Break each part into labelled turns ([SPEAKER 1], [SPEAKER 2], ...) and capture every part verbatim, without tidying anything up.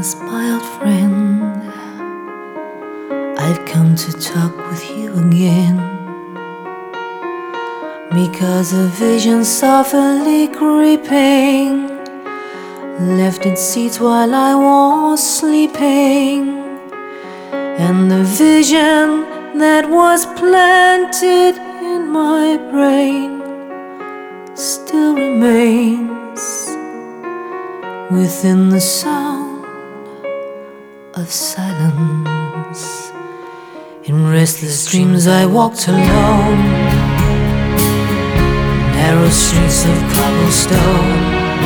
[SPEAKER 1] silence, my old friend. I've come to talk with you again, because a vision softly creeping left its seats while I was sleeping, and the vision that was planted in my brain still remains within the sound of silence. In restless dreams I walked alone, narrow streets of cobblestone.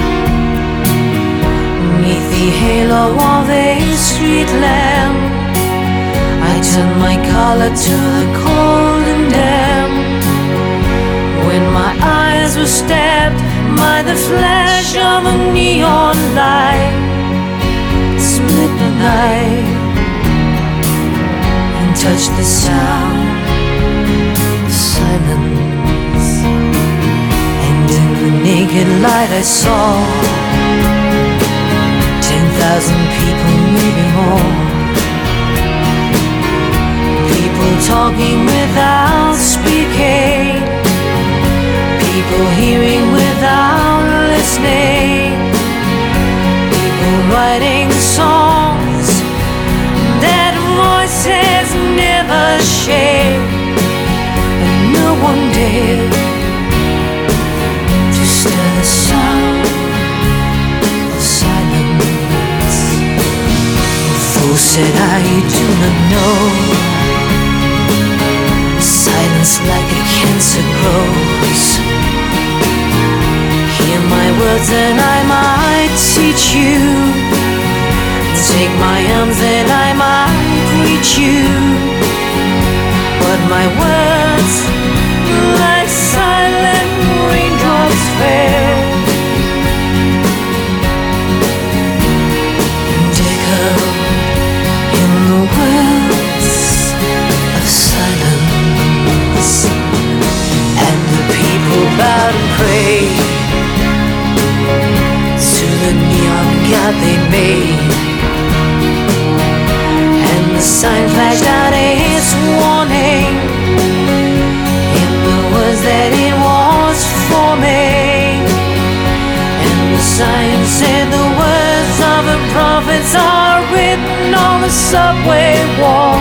[SPEAKER 1] Beneath the halo of a street lamp, I turned my collar to the cold and damp. When my eyes were stabbed by the flash of a neon light, it split the night and touched the sound of silence. And in the naked light I saw ten thousand people moving on, people talking without speaking, people hearing without listening, people writing songs that voices never shared, and no one dared to stir the sound of silence. The fool said, I do not know, silence like a cancer grows. Hear my words and I might teach you, take my arms and I might reach you, but my words, like silent raindrops, fell and echo in the wells of silence. And the people bowed and prayed to the neon god they made, and the sign flashed out its warning in the words that it was forming. And the sign said the words of the prophets are written on the subway wall.